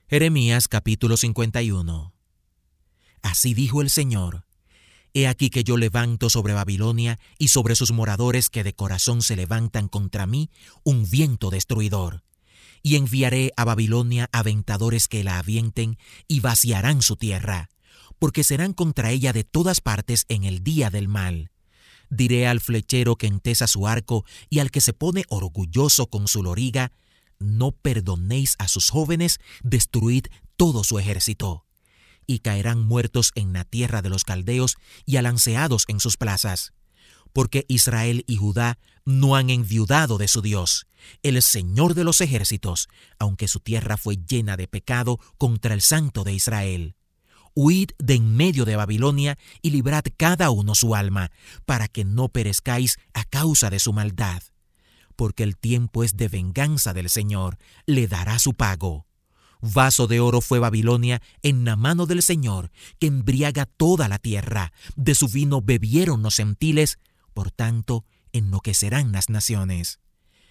Jeremías capítulo 51. Así dijo el Señor: He aquí que yo levanto sobre Babilonia y sobre sus moradores que de corazón se levantan contra mí un viento destruidor. Y enviaré a Babilonia aventadores que la avienten y vaciarán su tierra, porque serán contra ella de todas partes en el día del mal. Diré al flechero que entesa su arco y al que se pone orgulloso con su loriga: no perdonéis a sus jóvenes, destruid todo su ejército. Y caerán muertos en la tierra de los caldeos y alanceados en sus plazas. Porque Israel y Judá no han enviudado de su Dios, el Señor de los ejércitos, aunque su tierra fue llena de pecado contra el Santo de Israel. Huid de en medio de Babilonia y librad cada uno su alma, para que no perezcáis a causa de su maldad. Porque el tiempo es de venganza del Señor, le dará su pago. Vaso de oro fue Babilonia en la mano del Señor, que embriaga toda la tierra. De su vino bebieron los gentiles, por tanto enloquecerán las naciones.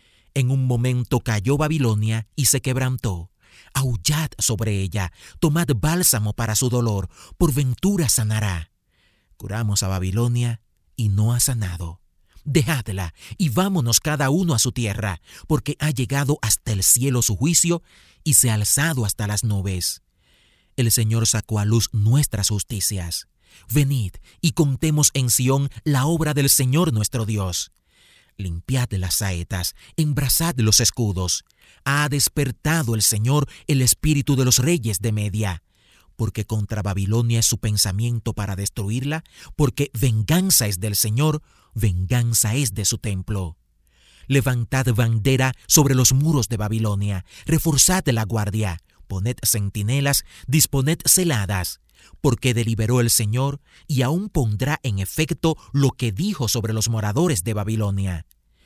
En un momento cayó Babilonia y se quebrantó. Aullad sobre ella, tomad bálsamo para su dolor, por ventura sanará. Curamos a Babilonia y no ha sanado. Dejadla y vámonos cada uno a su tierra, porque ha llegado hasta el cielo su juicio y se ha alzado hasta las nubes. El Señor sacó a luz nuestras justicias. Venid y contemos en Sión la obra del Señor nuestro Dios. Limpiad las saetas, embrazad los escudos. Ha despertado el Señor el espíritu de los reyes de Media. Porque contra Babilonia es su pensamiento para destruirla, porque venganza es del Señor, venganza es de su templo. Levantad bandera sobre los muros de Babilonia, reforzad la guardia, poned centinelas, disponed celadas, porque deliberó el Señor y aún pondrá en efecto lo que dijo sobre los moradores de Babilonia.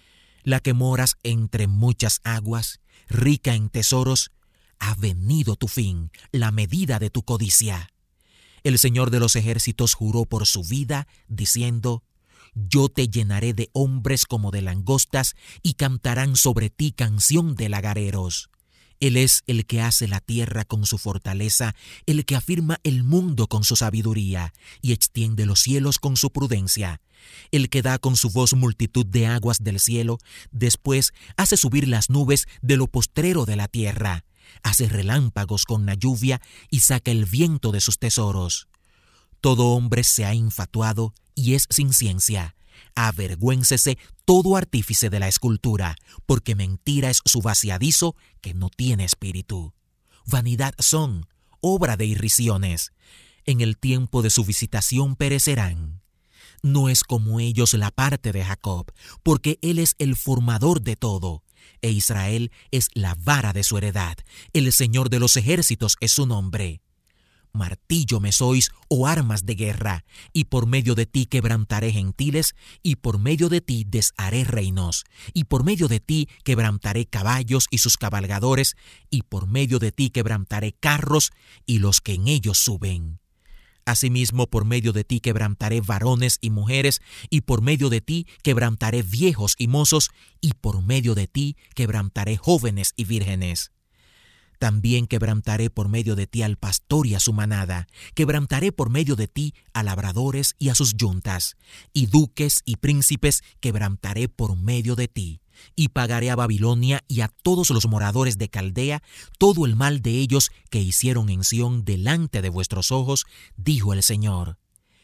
La que moras entre muchas aguas, rica en tesoros, ha venido tu fin, la medida de tu codicia. El Señor de los ejércitos juró por su vida, diciendo: Yo te llenaré de hombres como de langostas, y cantarán sobre ti canción de lagareros. Él es el que hace la tierra con su fortaleza, el que afirma el mundo con su sabiduría, y extiende los cielos con su prudencia. El que da con su voz multitud de aguas del cielo, después hace subir las nubes de lo postrero de la tierra. Hace relámpagos con la lluvia y saca el viento de sus tesoros. Todo hombre se ha infatuado y es sin ciencia. Avergüéncese todo artífice de la escultura, porque mentira es su vaciadizo que no tiene espíritu. Vanidad son, obra de irrisiones. En el tiempo de su visitación perecerán. No es como ellos la parte de Jacob, porque él es el formador de todo, e Israel es la vara de su heredad. El Señor de los ejércitos es su nombre. Martillo me sois, oh armas de guerra, y por medio de ti quebrantaré gentiles, y por medio de ti desharé reinos, y por medio de ti quebrantaré caballos y sus cabalgadores, y por medio de ti quebrantaré carros y los que en ellos suben. Asimismo, por medio de ti quebrantaré varones y mujeres, y por medio de ti quebrantaré viejos y mozos, y por medio de ti quebrantaré jóvenes y vírgenes. También quebrantaré por medio de ti al pastor y a su manada, quebrantaré por medio de ti a labradores y a sus yuntas, y duques y príncipes quebrantaré por medio de ti. Y pagaré a Babilonia y a todos los moradores de Caldea todo el mal de ellos que hicieron en Sión delante de vuestros ojos, dijo el Señor.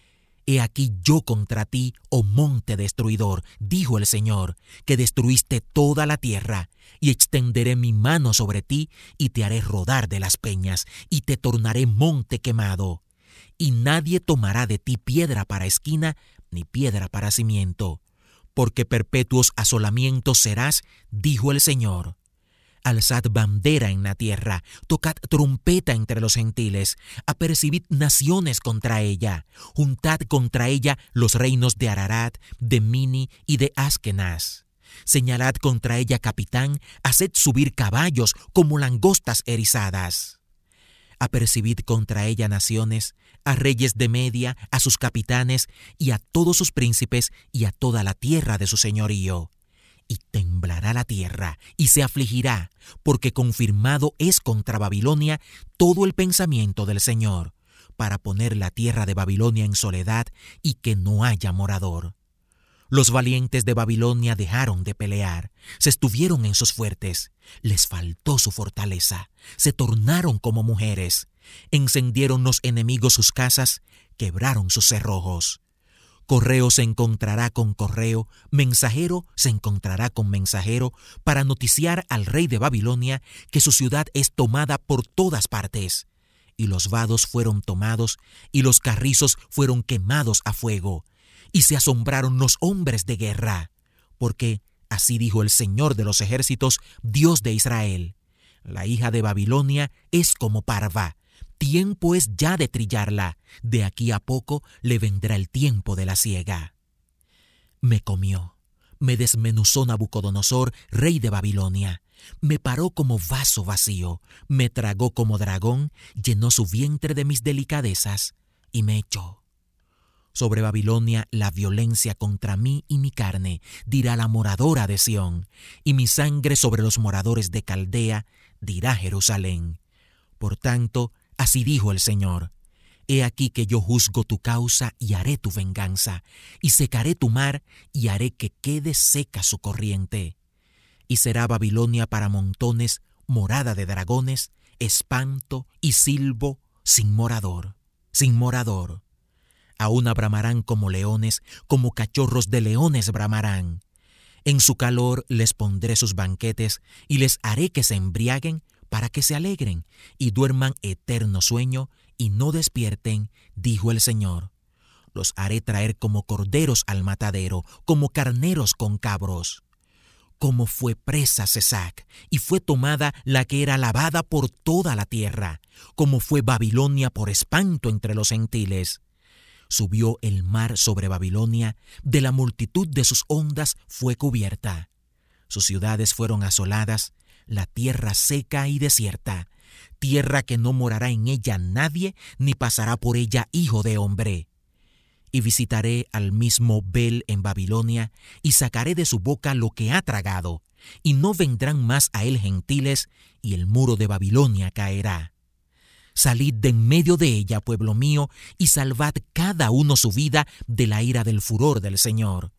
He aquí yo contra ti, oh monte destruidor, dijo el Señor, que destruiste toda la tierra, y extenderé mi mano sobre ti, y te haré rodar de las peñas, y te tornaré monte quemado. Y nadie tomará de ti piedra para esquina, ni piedra para cimiento. Porque perpetuos asolamientos serás, dijo el Señor. Alzad bandera en la tierra, tocad trompeta entre los gentiles, apercibid naciones contra ella, juntad contra ella los reinos de Ararat, de Mini y de Askenaz. Señalad contra ella capitán, haced subir caballos como langostas erizadas. Apercibid contra ella naciones, a reyes de Media, a sus capitanes, y a todos sus príncipes, y a toda la tierra de su señorío. y temblará la tierra, y se afligirá, porque confirmado es contra Babilonia todo el pensamiento del Señor, para poner la tierra de Babilonia en soledad y que no haya morador. Los valientes de Babilonia dejaron de pelear, se estuvieron en sus fuertes, les faltó su fortaleza, se tornaron como mujeres, encendieron los enemigos sus casas, quebraron sus cerrojos. Correo se encontrará con correo, mensajero se encontrará con mensajero, para noticiar al rey de Babilonia que su ciudad es tomada por todas partes. Y los vados fueron tomados, y los carrizos fueron quemados a fuego, y se asombraron los hombres de guerra, porque así dijo el Señor de los ejércitos, Dios de Israel: la hija de Babilonia es como parva, tiempo es ya de trillarla, de aquí a poco le vendrá el tiempo de la siega. Me comió, me desmenuzó Nabucodonosor, rey de Babilonia, me paró como vaso vacío, me tragó como dragón, llenó su vientre de mis delicadezas y me echó. Sobre Babilonia la violencia contra mí y mi carne, dirá la moradora de Sión, y mi sangre sobre los moradores de Caldea, dirá Jerusalén. Por tanto, así dijo el Señor: he aquí que yo juzgo tu causa y haré tu venganza, y secaré tu mar y haré que quede seca su corriente. Y será Babilonia para montones morada de dragones, espanto y silbo sin morador, sin morador. Aún bramarán como leones, como cachorros de leones bramarán. En su calor les pondré sus banquetes y les haré que se embriaguen para que se alegren y duerman eterno sueño y no despierten, dijo el Señor. Los haré traer como corderos al matadero, como carneros con cabros. Como fue presa Sesac, y fue tomada la que era alabada por toda la tierra, como fue Babilonia por espanto entre los gentiles. Subió el mar sobre Babilonia, de la multitud de sus ondas fue cubierta. Sus ciudades fueron asoladas, la tierra seca y desierta, tierra que no morará en ella nadie, ni pasará por ella hijo de hombre. Y visitaré al mismo Bel en Babilonia, y sacaré de su boca lo que ha tragado, y no vendrán más a él gentiles, y el muro de Babilonia caerá. Salid de en medio de ella, pueblo mío, y salvad cada uno su vida de la ira del furor del Señor.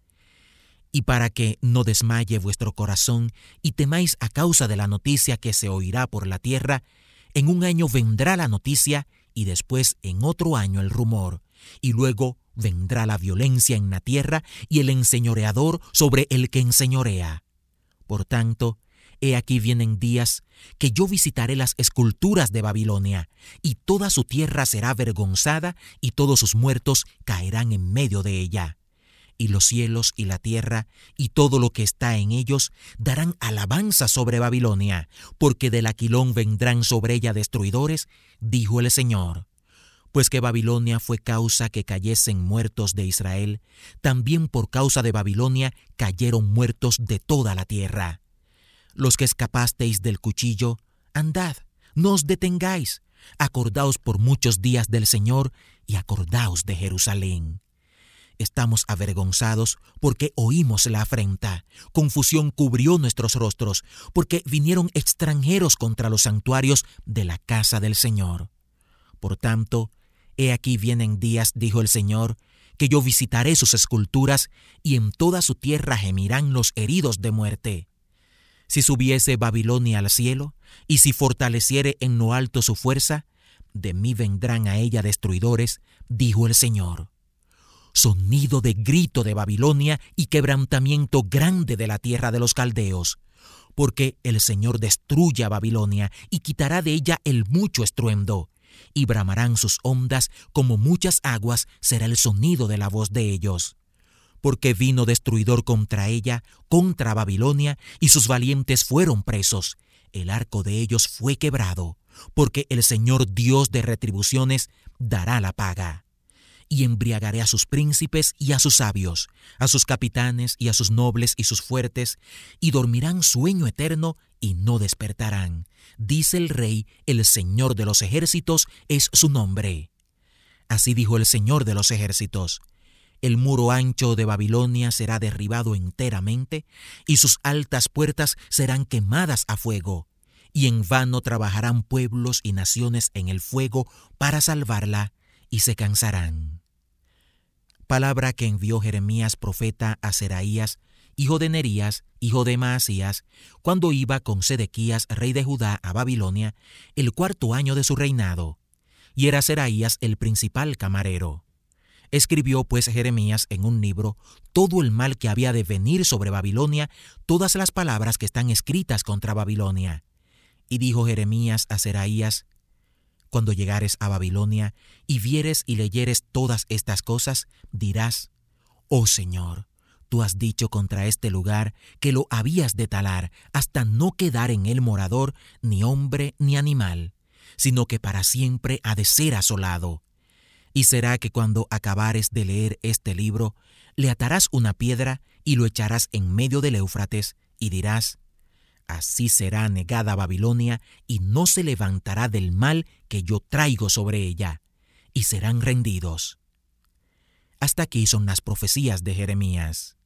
Y para que no desmaye vuestro corazón y temáis a causa de la noticia que se oirá por la tierra, en un año vendrá la noticia y después en otro año el rumor, y luego vendrá la violencia en la tierra y el enseñoreador sobre el que enseñorea. Por tanto, he aquí vienen días que yo visitaré las esculturas de Babilonia, y toda su tierra será avergonzada, y todos sus muertos caerán en medio de ella. Y los cielos y la tierra, y todo lo que está en ellos, darán alabanza sobre Babilonia, porque del aquilón vendrán sobre ella destruidores, dijo el Señor. Pues que Babilonia fue causa que cayesen muertos de Israel, también por causa de Babilonia cayeron muertos de toda la tierra. Los que escapasteis del cuchillo, andad, no os detengáis, acordaos por muchos días del Señor y acordaos de Jerusalén. Estamos avergonzados porque oímos la afrenta, confusión cubrió nuestros rostros, porque vinieron extranjeros contra los santuarios de la casa del Señor. Por tanto, he aquí vienen días, dijo el Señor, que yo visitaré sus esculturas, y en toda su tierra gemirán los heridos de muerte. Si subiese Babilonia al cielo, y si fortaleciere en lo alto su fuerza, de mí vendrán a ella destruidores, dijo el Señor. Sonido de grito de Babilonia y quebrantamiento grande de la tierra de los caldeos, porque el Señor destruye a Babilonia y quitará de ella el mucho estruendo, y bramarán sus ondas como muchas aguas será el sonido de la voz de ellos. Porque vino destruidor contra ella, contra Babilonia, y sus valientes fueron presos. El arco de ellos fue quebrado, porque el Señor Dios de retribuciones dará la paga. Y embriagaré a sus príncipes y a sus sabios, a sus capitanes y a sus nobles y sus fuertes, y dormirán sueño eterno y no despertarán. Dice el Rey, el Señor de los ejércitos es su nombre. Así dijo el Señor de los ejércitos: El muro ancho de Babilonia será derribado enteramente, y sus altas puertas serán quemadas a fuego, y en vano trabajarán pueblos y naciones en el fuego para salvarla, y se cansarán. Palabra que envió Jeremías profeta a Seraías, hijo de Nerías, hijo de Maasías, cuando iba con Sedequías, rey de Judá, a Babilonia, el 4º año de su reinado, y era Seraías el principal camarero. Escribió pues Jeremías en un libro todo el mal que había de venir sobre Babilonia, todas las palabras que están escritas contra Babilonia. Y dijo Jeremías a Seraías: Cuando llegares a Babilonia y vieres y leyeres todas estas cosas, dirás: Oh Señor, tú has dicho contra este lugar que lo habías de talar hasta no quedar en él morador, ni hombre ni animal, sino que para siempre ha de ser asolado. Y será que cuando acabares de leer este libro, le atarás una piedra y lo echarás en medio del Éufrates, y dirás: Así será negada Babilonia, y no se levantará del mal que yo traigo sobre ella, y serán rendidos. Hasta aquí son las profecías de Jeremías.